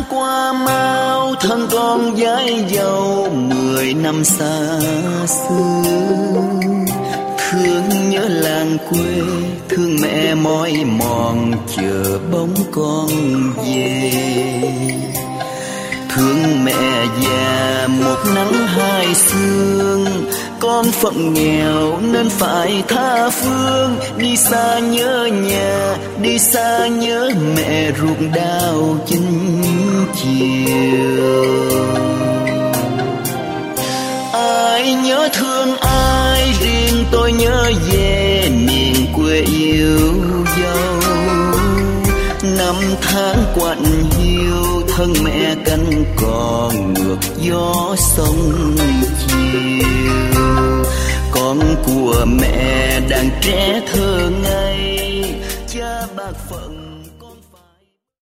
qua mau, thân con gái dâu 10 năm xa xưa. Thương nhớ làng quê, thương mẹ mỏi mòn chờ bóng con về. Thương mẹ già một nắng hai sương, con phận nghèo nên phải tha phương. Đi xa nhớ nhà, đi xa nhớ mẹ ruộng đào chinh chiều. Ai nhớ thương ai, riêng tôi nhớ về miền quê yêu dấu. Năm tháng quạnh hiu, thân mẹ canh còn ngược gió sông chiều. Con của mẹ đàn trẻ thơ ngây, cha bạc phận